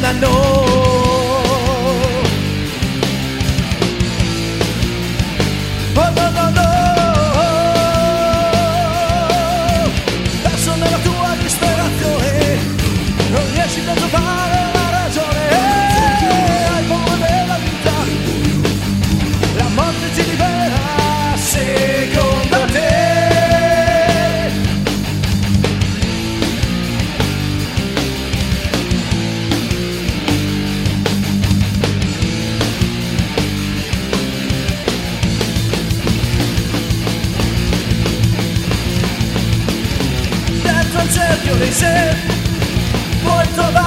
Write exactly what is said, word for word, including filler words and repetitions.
na no. Oh no no no. Adesso nella tua disperazione non riesci a trovare la ragione. Hai paura della vita, la morte ti libera secondo te. Dentro il cerchio dei sé puoi trovare